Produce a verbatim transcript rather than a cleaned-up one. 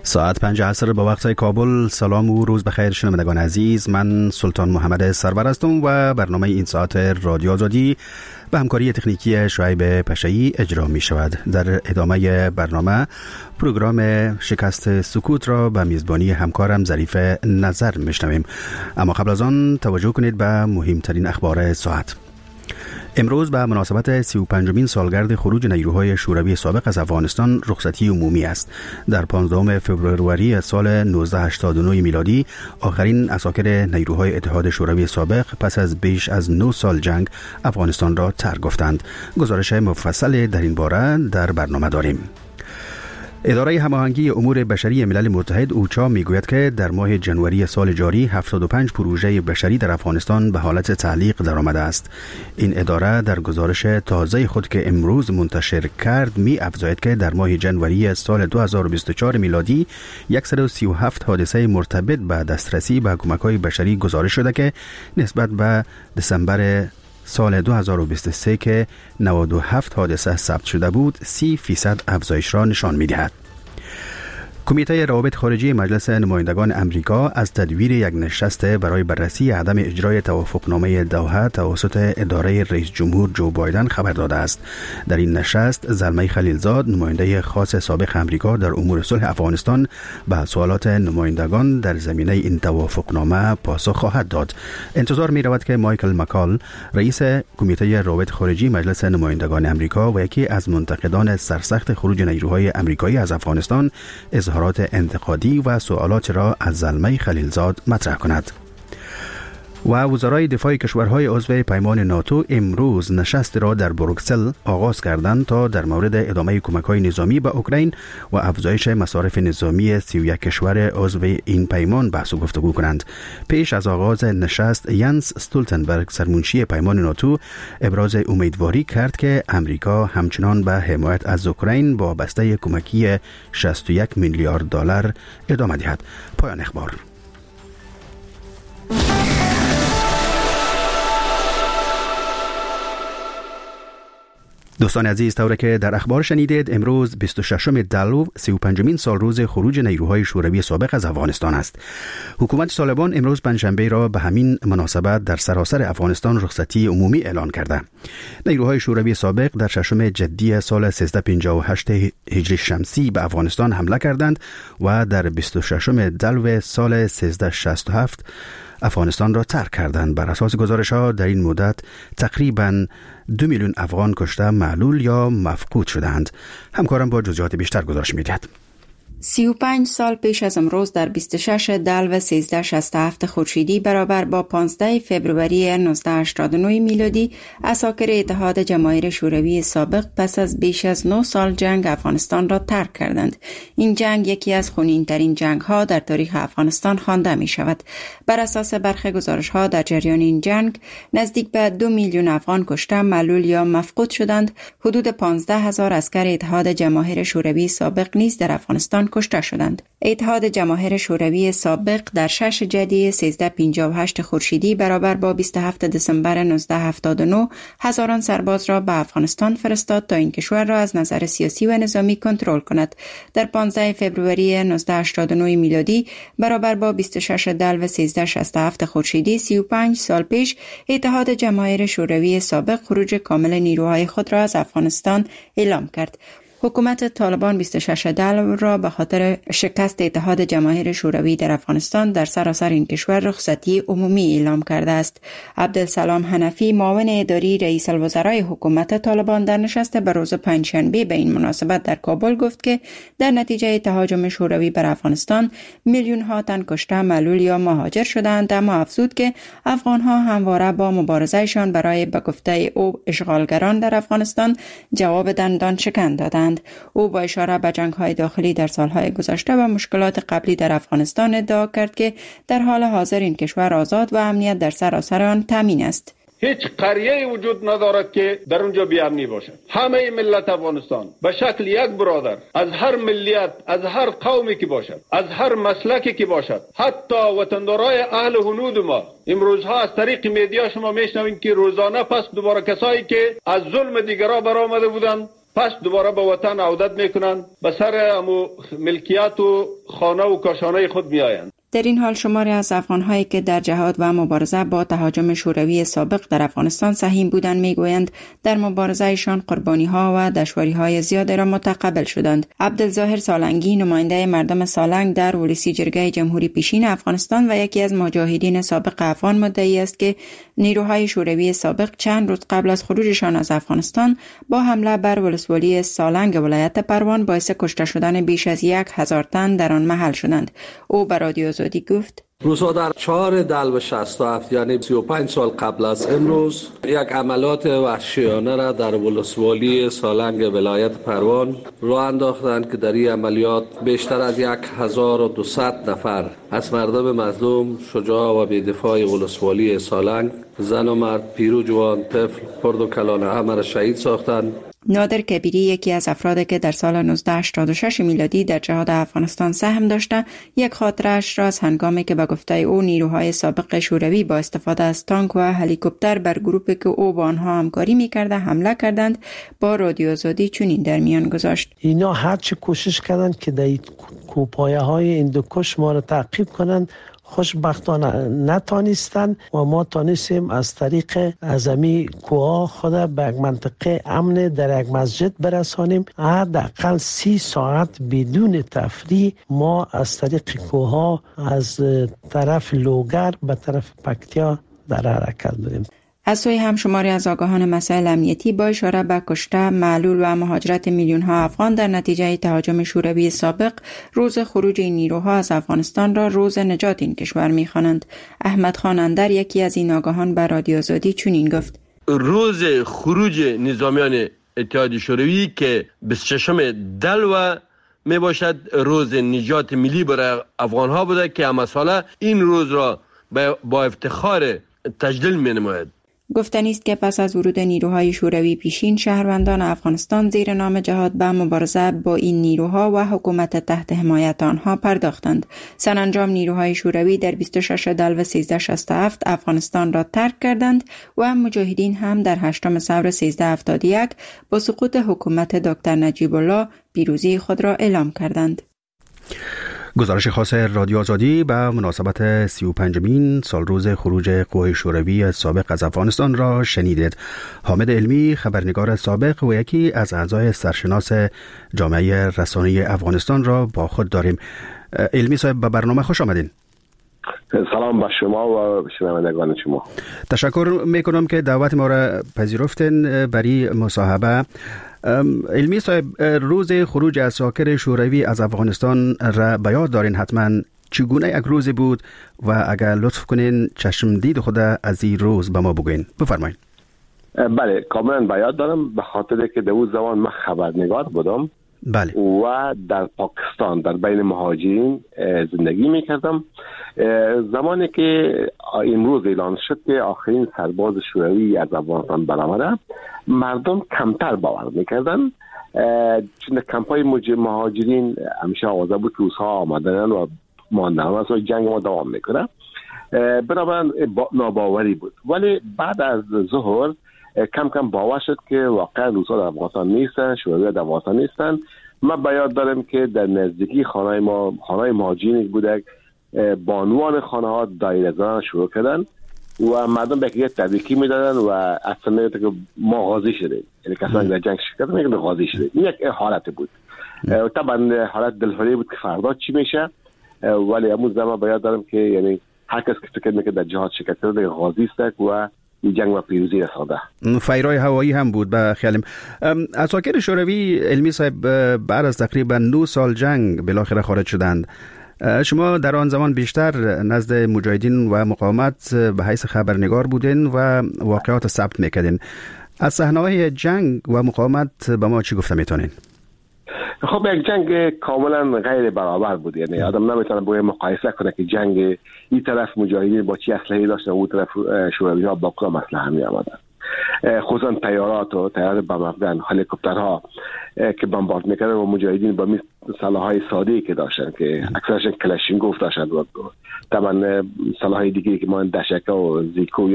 ساعت پنج عصر به وقت کابل. سلام و روز بخیر شنوندگان عزیز، من سلطان محمد سرور هستم و برنامه این ساعت رادیو آزادی به همکاری تکنیکی شعیب پشایی اجرا می شود. در ادامه برنامه پروگرام شکست سکوت را به میزبانی همکارم ظریف نظر می شنویم، اما قبل از آن توجه کنید به مهمترین اخبار ساعت. امروز به مناسبت سی و پنجمین سالگرد خروج نیروهای شوروی سابق از افغانستان رخصتی عمومی است. در پانزدهم فوریه سال نوزده هشتاد و نه میلادی آخرین عساکر نیروهای اتحاد شوروی سابق پس از بیش از نه سال جنگ افغانستان را ترک گفتند. گزارش مفصل در این باره در برنامه داریم. اداره هماهنگی امور بشری ملل متحد اوچا میگوید که در ماه جنوری سال جاری هفتاد و پنج پروژه بشری در افغانستان به حالت تعلیق درآمده است. این اداره در گزارش تازه خود که امروز منتشر کرد می افزاید که در ماه جنوری سال دو هزار و بیست و چهار میلادی صد و سی و هفت حادثه مرتبط به دسترسی به کمک‌های بشری گزارش شده که نسبت به دسامبر سال دو هزار و بیست و سه که نود و هفت حادثه ثبت شده بود سی فیصد افزایش را نشان می‌دهد. کمیته روابط خارجی مجلس نمایندگان امریکا از تدویر یک نشست برای بررسی عدم اجرای توافقنامه دوحه توسط اداره رئیس جمهور جو بایدن خبر داده است. در این نشست زلمه خلیلزاد، نماینده خاص سابق امریکا در امور صلح افغانستان، به سوالات نمایندگان در زمینه این توافقنامه پاسخ خواهد داد. انتظار می رود که مایکل مکال، رئیس کمیته روابط خارجی مجلس نمایندگان امریکا و یکی از منتقدان سرسخت خروج نیروهای امریکایی از افغانستان، اظهارات انتقادی و سوالات را از زلمه خلیلزاد مطرح کند. و وزرای دفاع کشورهای عضو پیمان ناتو امروز نشست را در بروکسل آغاز کردند تا در مورد ادامه کمک‌های نظامی به اوکراین و افزایش مصارف نظامی سی و یک کشور عضو این پیمان بحث و گفتگو کنند. پیش از آغاز نشست ینس استولتنبرگ، سرمنشی پیمان ناتو، ابراز امیدواری کرد که امریکا همچنان به حمایت از اوکراین با بسته کمکی شصت و یک میلیارد دلار ادامه دهد. پایان اخبار. دوستان عزیز، طوری که در اخبار شنیدید، امروز بیست و ششم دلو سی و پنجمین سال روز خروج نیروهای شوروی سابق از افغانستان است. حکومت طالبان امروز پنجشنبه را به همین مناسبت در سراسر افغانستان رخصتی عمومی اعلان کرده. نیروهای شوروی سابق در ششم جدی سال سیزده پنجاه و هشت هجری شمسی به افغانستان حمله کردند و در بیست و ششم دلو سال سیزده شصت و هفت افغانستان را ترک کردند. بر اساس گزارش‌ها در این مدت تقریباً دو میلیون افغان کشته، معلول یا مفقود شدند. همکارم با جزئیات بیشتر گزارش می‌دهد. سی و پنج سال پیش از امروز در بیست و شش دلو سیزده شصت و هفت خورشیدی برابر با پانزده فوریه نوزده هشتاد و نه میلادی عساکر اتحاد جماهیر شوروی سابق پس از بیش از نه سال جنگ افغانستان را ترک کردند. این جنگ یکی از خونین‌ترین جنگ‌ها در تاریخ افغانستان خوانده می‌شود. بر اساس برخی گزارش‌ها در جریان این جنگ نزدیک به دو میلیون افغان کشته، معلول یا مفقود شدند. حدود پانزده هزار عسکر اتحاد جماهیر شوروی سابق نیز در افغانستان کشته شدند. اتحاد جماهیر شوروی سابق در شش جدی سیزده پنجاه و هشت خورشیدی برابر با بیست و هفتم دسامبر نوزده هفتاد و نه هزاران سرباز را به افغانستان فرستاد تا این کشور را از نظر سیاسی و نظامی کنترل کند. در پانزده فوریه نوزده هشتاد و نه میلادی برابر با بیست و شش دلو سیزده شصت و هفت خورشیدی سی و پنج سال پیش اتحاد جماهیر شوروی سابق خروج کامل نیروهای خود را از افغانستان اعلام کرد. حکومت طالبان بیست و شش دلو را به خاطر شکست اتحاد جماهیر شوروی در افغانستان در سراسر این کشور رخصتی عمومی اعلام کرده است. عبدالسلام حنفی، معاون اداری رئیس الوزرای حکومت طالبان، در نشست بروز پنجشنبه به این مناسبت در کابل گفت که در نتیجه تهاجم شوروی بر افغانستان میلیون ها تن کشته، معلول یا مهاجر شدند، اما افزود که افغان ها همواره با مبارزهشان برای به گفته او اشغالگران در افغانستان جواب دندان شکن دادند. او با اشاره به جنگ‌های داخلی در سالهای گذشته و مشکلات قبلی در افغانستان ادعا کرد که در حال حاضر این کشور آزاد و امنیت در سراسر آن تامین است. هیچ قریه وجود ندارد که در اونجا بی‌امنی باشد. همه ملت افغانستان به شکل یک برادر، از هر ملیت، از هر قومی که باشد، از هر مسلکی که باشد، حتی وطندارای اهل هنود ما، امروزها از طریق میدیا شما میشنوید که روزانه پس دوباره کسایی که از ظلم دیگران برآمده بودند پس دوباره به وطن عودت میکنند، به سر امو ملکیت و خانه و کاشانه خود میآیند. در این حال شماری از افغان‌هایی که در جهاد و مبارزه با تهاجم شوروی سابق در افغانستان سهیم بودند میگویند در مبارزهشان قربانی‌ها و دشواری‌های زیادی را متقبل شدند. عبدالظاهر سالنگی نماینده مردم سالنگ در ولسی جرگه جمهوری پیشین افغانستان و یکی از مجاهدین سابق افغان مدعی است که نیروهای شوروی سابق چند روز قبل از خروجشان از افغانستان با حمله بر ولسوالی سالنگ ولایت پروان باعث کشته شدن بیش از یک هزار تن در آن محل شدند. او به رادیو آزادی گفت: روزها در چهار دلو شصت و هفت یعنی سی و پنج سال قبل از امروز یک عملیات وحشیانه را در ولسوالی سالنگ ولایت پروان راه انداختند که در این عملیات بیشتر از یک هزار و دویست نفر از مردم مظلوم شجاع و بی‌دفاع ولسوالی سالنگ، زن و مرد، پیر و جوان، طفل، خرد و کلان همه را شهید ساختند. نادر کبیری یکی از افرادی که در سال نوزده هشتاد و شش میلادی در جهاد افغانستان سهم داشته، یک خاطره‌اش را از هنگامی که به گفته او نیروهای سابق شوروی با استفاده از تانک و هلیکوپتر بر گروپی که او با آنها همکاری می‌کرد حمله کردند با رادیو آزادی چنین در میان گذاشت: اینا هر چی کوشش کردند که در کوپایه‌های هندوکش ما را تعقیب کنند، خوشبختانه نتانستند و ما تانستیم از طریق ازمی کوها خود به یک منطقه امن در یک مسجد برسانیم. حداقل سی ساعت بدون تفریح ما از طریق کوها از طرف لوگر به طرف پکتیا در حرکت بودیم. از سوی هم شماری از آگاهان مسائل امنیتی با اشاره به کشته، معلول و مهاجرت میلیون ها افغان در نتیجه تهاجم شوروی سابق روز خروج این نیروها از افغانستان را روز نجات این کشور می‌خوانند. احمد خان اندر یکی از این آگاهان به رادیو آزادی چنین گفت: روز خروج نظامیان اتحاد شوروی که بیست و ششم دلو می باشد روز نجات ملی برای افغان ها بوده که همه ساله این روز را با افتخار تجلیل می نماید. گفتنی است که پس از ورود نیروهای شوروی پیشین شهروندان افغانستان زیر نام جهاد به مبارزه با این نیروها و حکومت تحت حمایت آنها پرداختند. سرانجام نیروهای شوروی در بیست و شش دلو سیزده شصت و هفت افغانستان را ترک کردند و مجاهدین هم در هشتم ثور سیزده هفتاد و یک با سقوط حکومت دکتر نجیب الله پیروزی خود را اعلام کردند. گزارش خاص رادیو آزادی به مناسبت سی و پنجمین سالروز خروج قوای شوروی سابق از افغانستان را شنیدید. حامد علمی، خبرنگار سابق و یکی از اعضای سرشناس جامعه رسانه‌ای افغانستان را با خود داریم. علمی صاحب، به برنامه خوش آمدین. سلام به شما و شنوندگان شما. تشکر میکنم که دعوت ما را پذیرفتین برای مصاحبه. علمی صاحب، روز خروج اساکر شوروی از افغانستان را به یاد دارین حتما. چگونه یک روزی بود و اگر لطف کنین چشم دید خود از این روز به ما بگوین. بفرمایید. بله، کاملا به یاد دارم، به خاطر که در اون زمان من خبرنگار بودم. بله. و در پاکستان در بین مهاجرین زندگی میکردم. زمانی که امروز اعلان شد که آخرین سرباز شوروی از افغانستان برآمده، مردم کمتر باور میکردن، چون کمپای مهاجرین همیشه آوازه بود که روزها آمدن و ماندن و جنگ ما دوام میکنه، بنابراین ناباوری بود. ولی بعد از ظهر کم کم باور شد که واقعا روس‌ها در افغانستان نیستن، شوروی در افغانستان نیستن. من به یاد دارم که در نزدیکی خانه ما، خانه مهاجرین بوده، بانوان خانه ها دایره زدن شروع کردن و مردم به یک تبریکی میدادن و اصلا میگفتن که ما غازی شدیم، یعنی کسانی در جنگ شرکت میگن غازی شدیم. این یک حالت بود. طبعا حالت دلهوری بود که فردا چی میشه، ولی امروز من به یاد دارم که یعنی هر کس که فکر میکنه در جهاد شرکت کرده غازی است و این جنگ و پیروزی رسانده. فیرای هوایی هم بود به خیالم. اساکر شوروی، علمی صاحب، بعد از تقریبا نو سال جنگ بالاخره خارج شدند. شما در آن زمان بیشتر نزد مجاهدین و مقاومت به حیث خبرنگار بودین و واقعات ثبت میکردین. از صحنه‌های جنگ و مقاومت به ما چی گفته میتونین؟ خب یک جنگ کاملا غیر برابر بود، یعنی آدم نمیتونه باید مقایسه کنه که جنگ این طرف مجاهدین با چی اسلحه‌ای داشتن و اون طرف شوروی‌ها با کدام اسلحه می آمدن. خصوصا تیارات و تیارات بم افغان، هلیکوپترها که بمبارد میکردن و مجاهدین با می سلاح‌های ساده‌ای که داشتن که اکثرشون کلاشینکوف داشتن و طبعا سلاح‌های دیگه که ما دشکه و زیکو